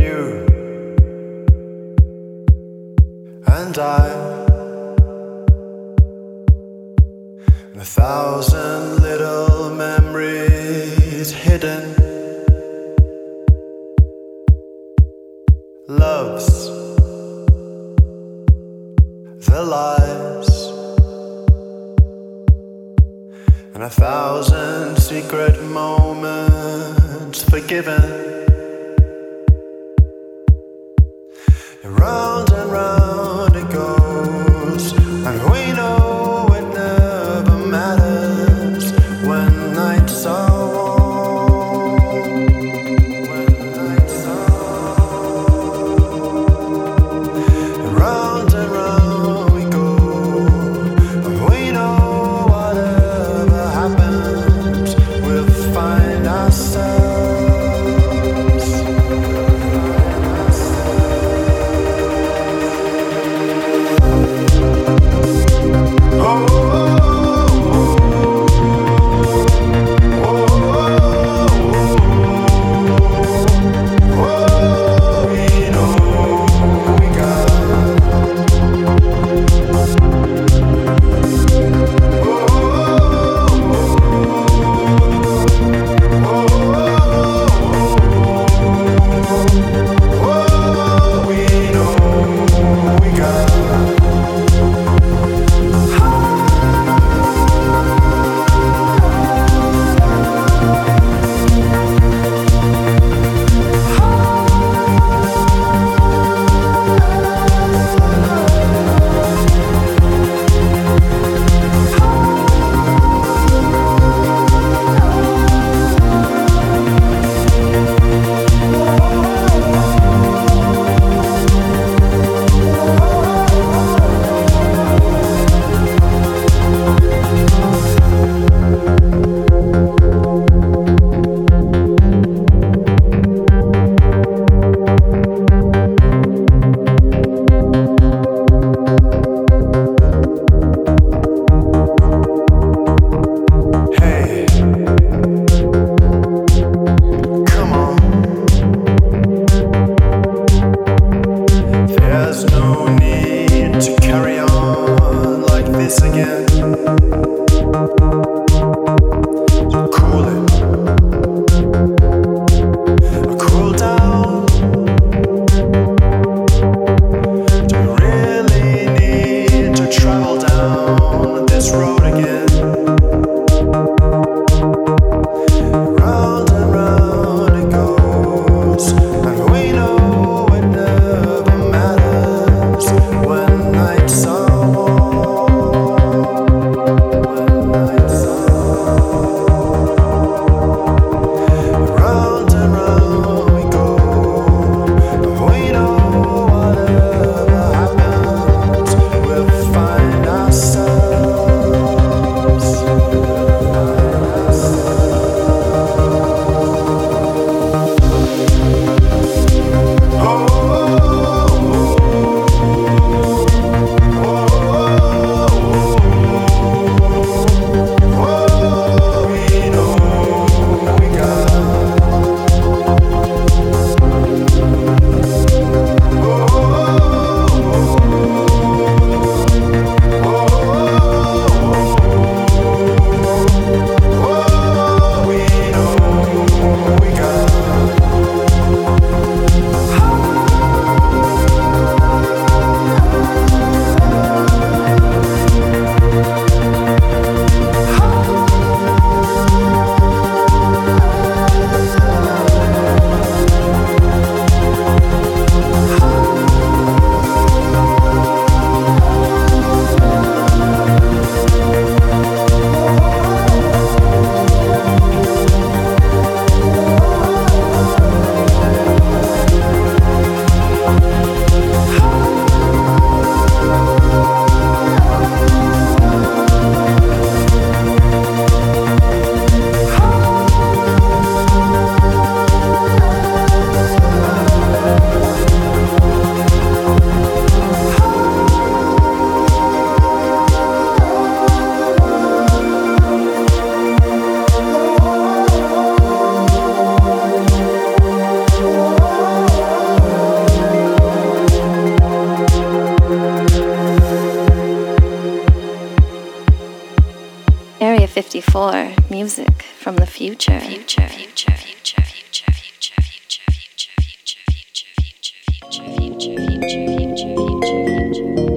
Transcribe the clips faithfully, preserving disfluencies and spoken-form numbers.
You and I, and a thousand little memories hidden, loves, the lies, and a thousand secret moments forgiven. Round and round it goes, and we know it never matters when nights are warm. When nights are warm. Round and round we go, and we know whatever happens, we'll find ourselves. We'll find ourselves. fifty-four, music from the future. Future, future, future, future, future, future, future, future, future, future, future, future, future, future, future.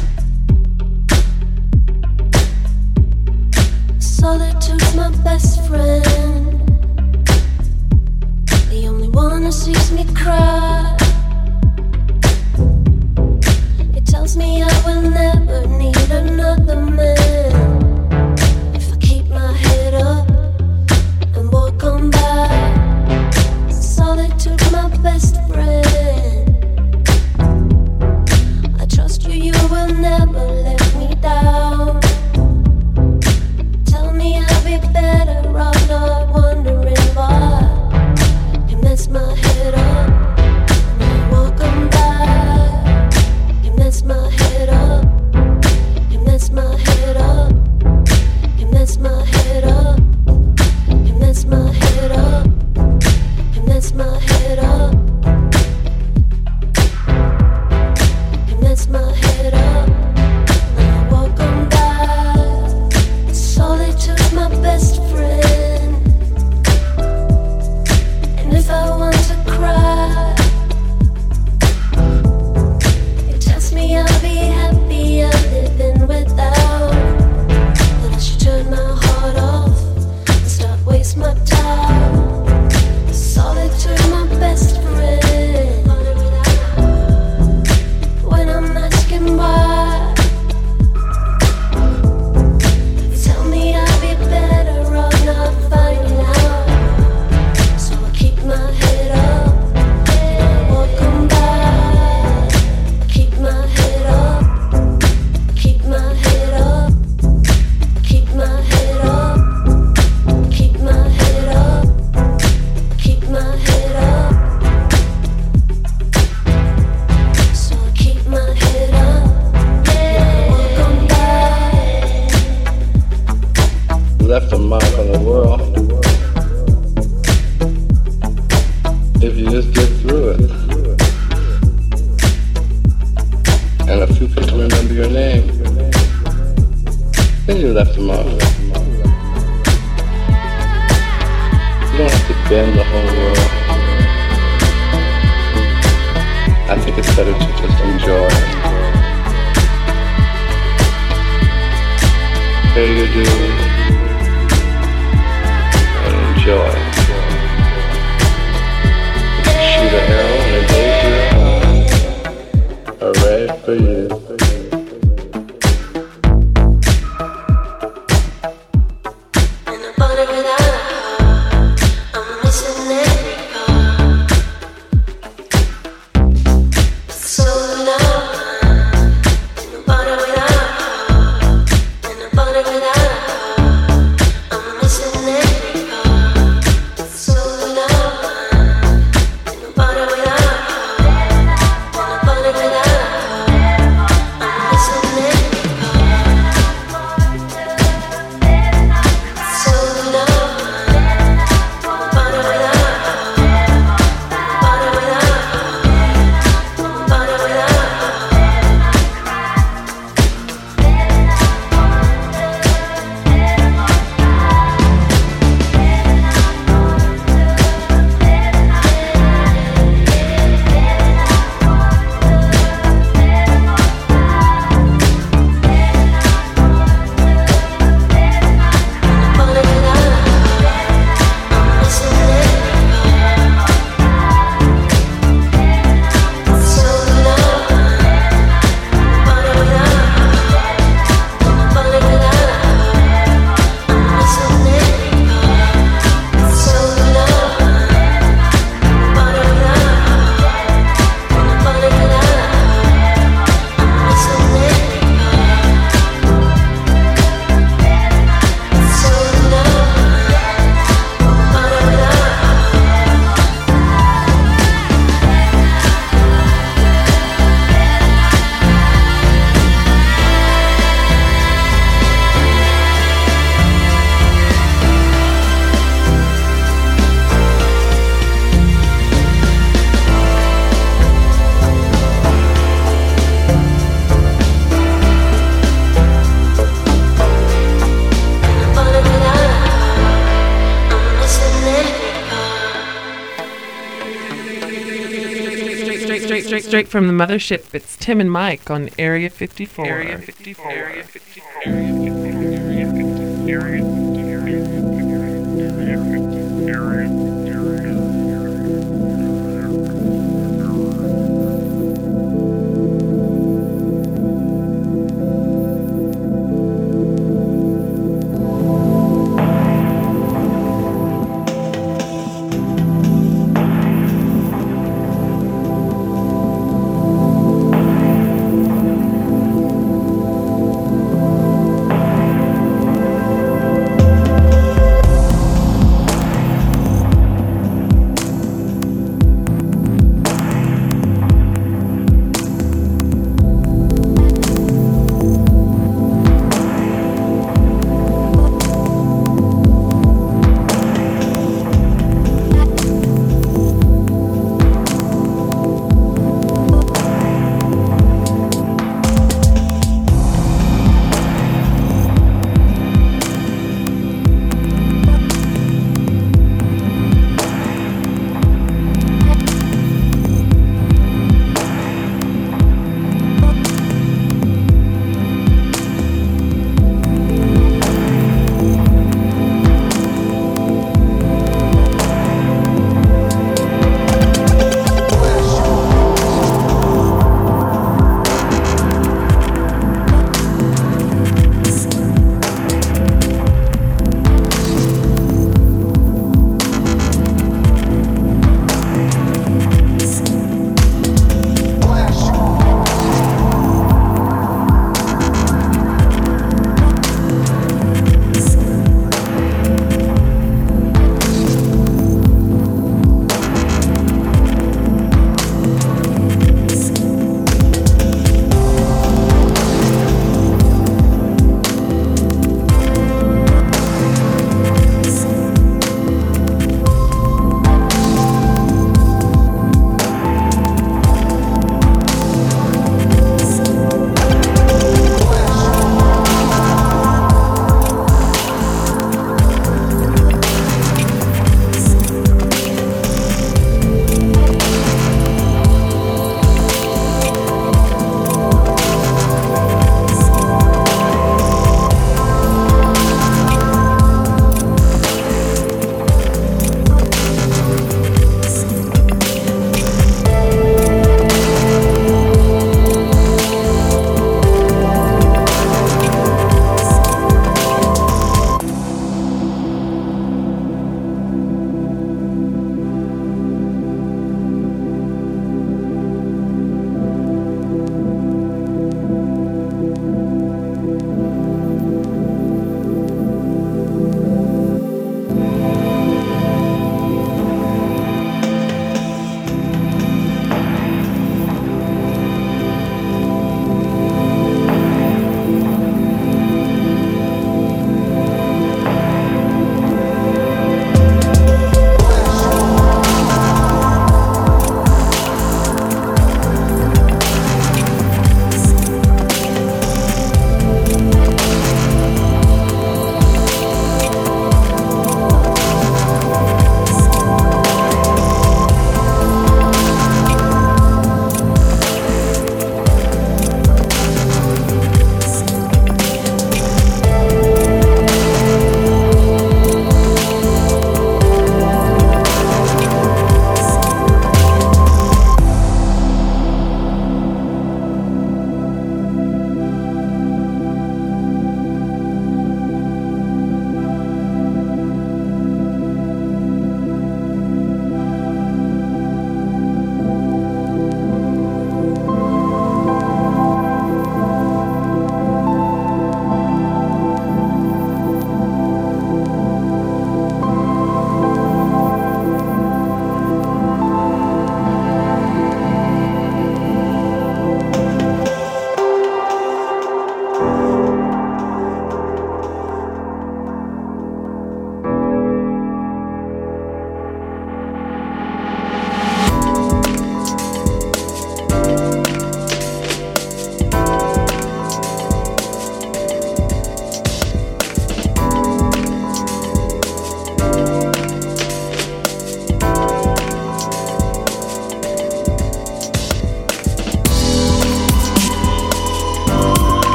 Solitude's my best friend. been the whole world. I think it's better to just enjoy. Pay your dues and enjoy. Shoot a arrow and it goes through your heart. Hooray for you. Straight from the mothership, it's Tim and Mike on Area fifty-four. Area fifty-four. Area fifty-four. Area fifty-four. Area fifty-four. Area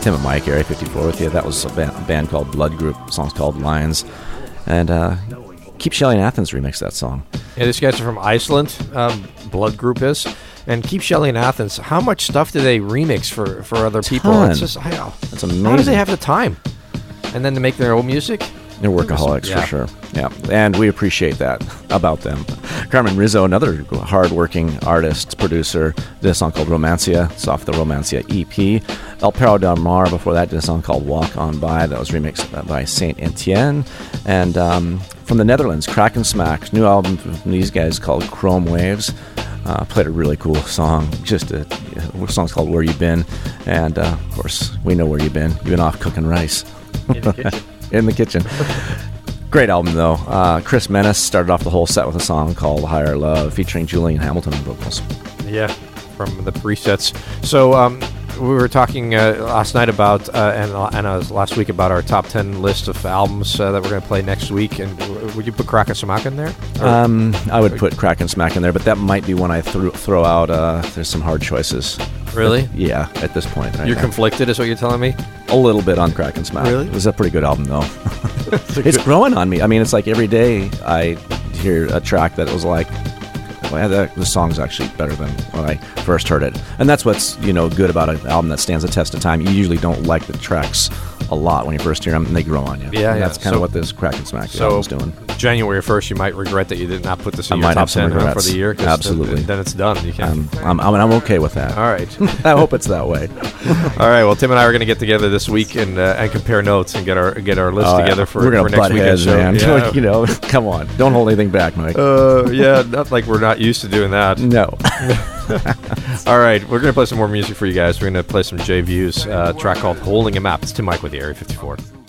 Tim and Mike, Area fifty-four with you. That was a band, band called Blood Group. The song's called Lions. And uh, Keep Shelly in Athens remixed that song. Yeah, these guys are from Iceland, um, Blood Group is. And Keep Shelly in Athens, how much stuff do they remix for, for other people? Ton. It's just, I, That's amazing. How do they have the time? And then to make their own music? They're workaholics Yeah. for sure. Yeah, and we appreciate that about them. Carmen Rizzo, another hard-working artist, producer, did a song called Romancia. It's off the Romancia E P. El Perro del Mar, before that, did a song called Walk On By. That was remixed by Saint Etienne. And um, from the Netherlands, Crack and Smack, new album from these guys called Chrome Waves. Uh, played a really cool song. Just a, a song's called Where You Been. And, uh, of course, we know where you've been. You've been off cooking rice. In the kitchen. In the kitchen. Great album, though. Uh, Chris Menace started off the whole set with a song called Higher Love, featuring Julian Hamilton on vocals. Yeah, from the presets. So um, we were talking uh, last night about, uh, and, and uh, last week about our top ten list of albums uh, that we're going to play next week. And w- would you put Crack and Smack in there? Or- Um, I would put Crack and Smack in there, but that might be one I threw, throw out. Uh, there's some hard choices. Really? Yeah, at this point. Right You're now. conflicted, is what you're telling me? A little bit on Crack and Smack. Really? It was a pretty good album, though. It's, It's growing on me. I mean, it's like every day I hear a track that was like, well, yeah, the, the song's actually better than when I first heard it. And that's what's, you know, good about an album that stands the test of time. You usually don't like the tracks a lot when you first hear them, and they grow on you. Yeah, and yeah. that's kind So- of what this Crack and Smack So album's doing. January first, you might regret that you did not put this I in your might top have some ten huh, for regrets. the year. 'cause Absolutely. Then, then it's done. You can't. I'm, I'm, I'm okay with that. All right. I hope it's that way. All right. Well, Tim and I are going to get together this week and uh, and compare notes and get our get our list Oh, yeah. together for, We're gonna for next butt weekend's heads, show. man. Yeah. You know, come on. Don't hold anything back, Mike. Uh, yeah, not like we're not used to doing that. no. All right, we're going to play some more music for you guys. We're going to play some J Views, uh, track called Holding a Map. It's Tim Mike with the Area fifty-four.